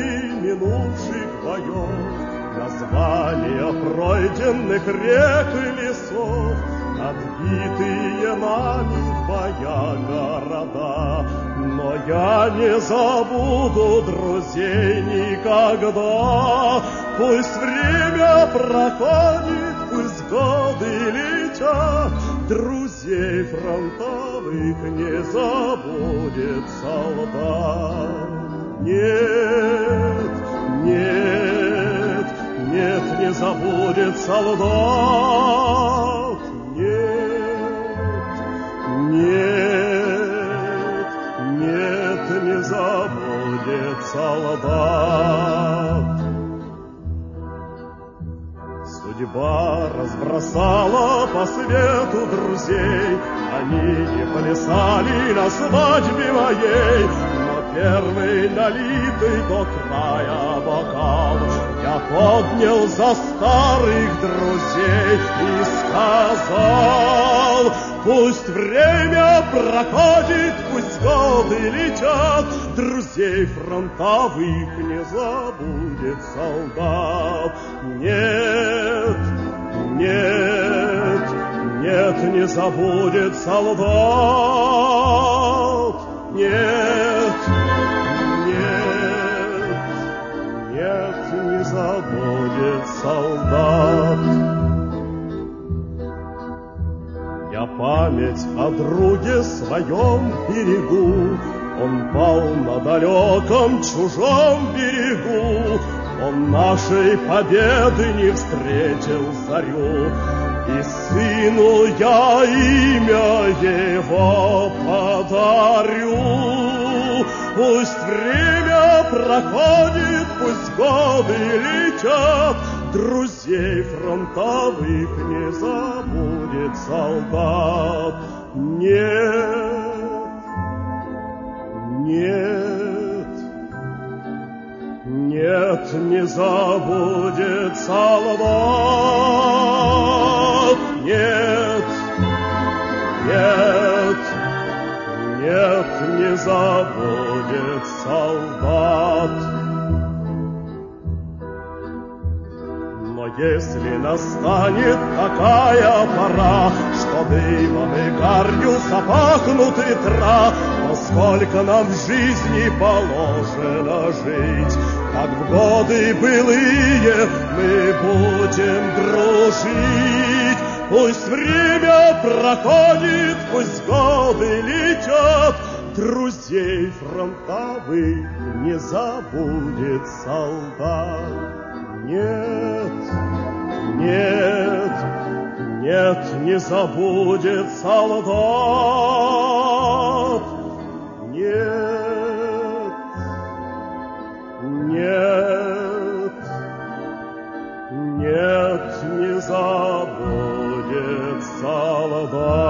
минувших боев, названия пройденных рек и лесов, отбитые нами в боях города. Но я не забуду друзей никогда. Пусть время проходит, пусть годы летят, друзей фронтовых не забудет солдат. Нет, нет, нет, не забудет солдат. Нет, нет, нет, не забудет солдат. Судьба разбросала по свету друзей, они не плясали на свадьбе моей, но первый налитый до края бокал я поднял за старых друзей и сказал: пусть время проходит, пусть годы летят, друзей фронтовых не забудет солдат. Нет, нет, нет, не забудет солдат. Нет, нет, нет, не забудет солдат. Я память о друге своем берегу, он пал на далеком чужом берегу, он нашей победы не встретил зарю, и сыну я имя его подарю. Пусть время проходит, пусть годы летят, друзей фронтовых не забудет солдат. Нет, нет, нет, не забудет солдат. Нет, нет, нет, не забудет солдат. Но если настанет такая пора, что дымом и гарью запахнут ветра, то сколько нам в жизни положено жить, как в годы былые мы будем дружить. Пусть время проходит, пусть годы летят, друзей фронтовых не забудет солдат. Нет, нет, нет, не забудет солдат. Нет, нет, нет, не забудет солдат.